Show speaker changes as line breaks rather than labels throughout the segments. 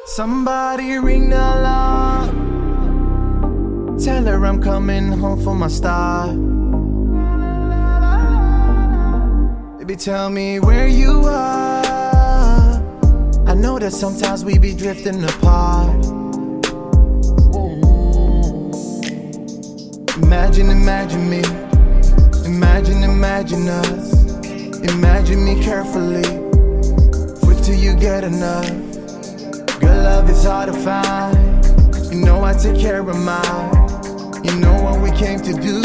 Somebody ring the alarm. Tell her I'm coming home for my star. Baby, tell me where you are. I know that sometimes we be drifting apart. Imagine me. Imagine us. Imagine me carefully. Quick till you get enough. Good love is hard to find. You know I take care of mine. You know what we came to do.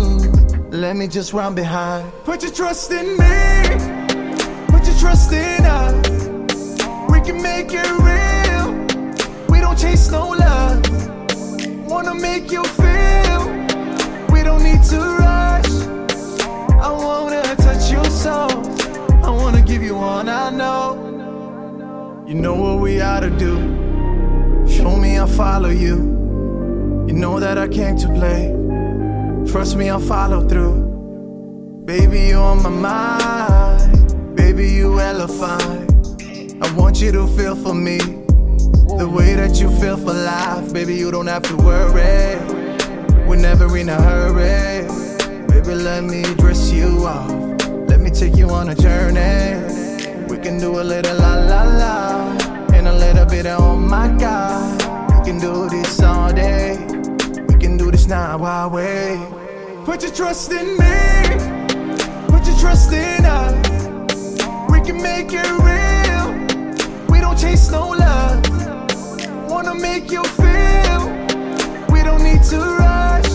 Let me just run behind. Put your trust in me. Put your trust in us. We can make it real. We don't chase no love. Wanna make you feel. We don't need to rush. I wanna touch your soul. I wanna give you all I know. You know what we ought to do. Show me I'll follow you. You know that I came to play. Trust me, I'll follow through. Baby, you on my mind. Baby, you hella fine. I want you to feel for me the way that you feel for life. Baby, you don't have to worry. We're never in a hurry. Baby, let me dress you off. Let me take you on a journey. We can do a little la la la and a little bit of oh my God. We can do this all day. We can do this now while wait. Put your trust in me. Put your trust in us. We can make it real. We don't chase no love. Wanna make you feel. We don't need to rush.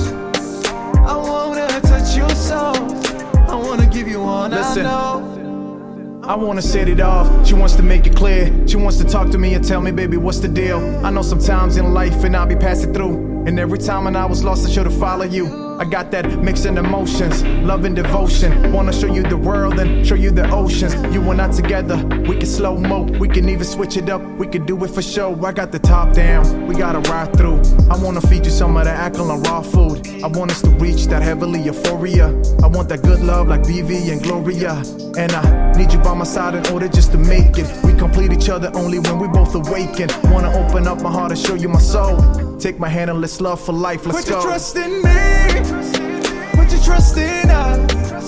I wanna touch your soul. I wanna give you all I know. I wanna set it off, she wants to make it clear. She wants to talk to me and tell me, baby, what's the deal? I know sometimes in life and I'll be passing through. And every time when I was lost I should've followed you. I got that mixing emotions, love and devotion. Wanna show you the world and show you the oceans. You and I together, we can slow-mo. We can even switch it up, we can do it for show. I got the top down, we gotta ride through. I wanna feed you some of that alkaline raw food. I want us to reach that heavenly euphoria. I want that good love like BV and Gloria. And I need you by my side in order just to make it. We complete each other only when we both awaken. Wanna open up my heart and show you my soul. Take my hand and let's love for life, let's go. Put your trust in me. Put your trust in us.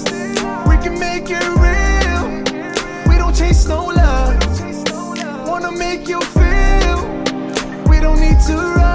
We can make it real. We don't chase no love. Wanna make you feel. We don't need to run.